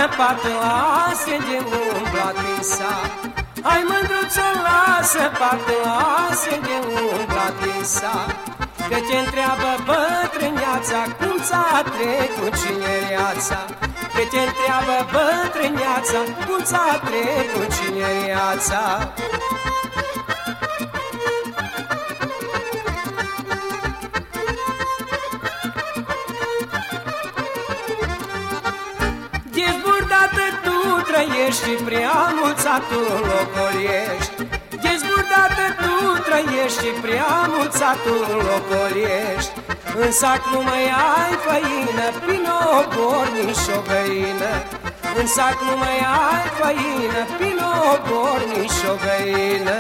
săpată, lasă de umblat din sat. Hai mândruță, lasă pată, lasă de umblat din sat. Că te întreabă bătrâneața, cum ți-a trecut cineriața. Că te întreabă bătrâneața, cum ți-a trecut cineriața. Dezburdată tu trăiești și prea mulța tu locoliești. Dezburdată tu trăiești și prea mulța tu locoliești. În sac nu mai ai făină, prin obor nici o găină. În sac nu mai ai făină, prin obor nici o găină.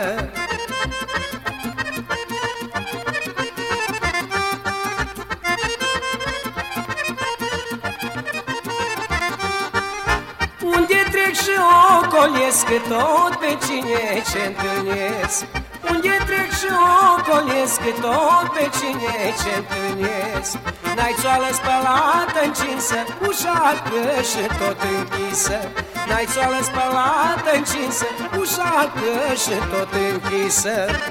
Unde trec și ocolesc tot pe cine ce întâlnesc. Unde trec și ocolesc tot pe cine ce întâlnesc. N-ai țoală spălată încinsă, ușa și tot închisă. N-ai țoală spălată încinsă, ușa și tot închisă.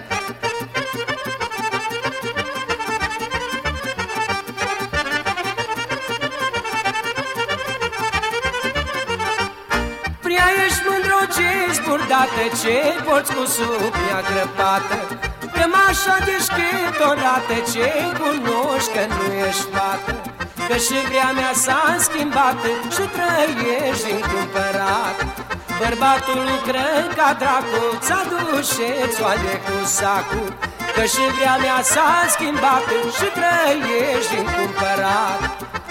Prea ești mândro ce-ești burdată, ce porți cu supnia crăpată. Cămașa deșchetorată, ce-i cunoști că nu ești fată. Că și vrea mea s-a schimbat și trăiești încumpărat. Bărbatul lucră ca dracu, ți-a duce țoale cu sacul. Că și vrea mea s-a schimbat și trăiești încumpărat.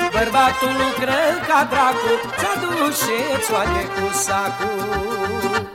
Bărbatul lucră ca dracu, ți-a duce țoale cu sacul.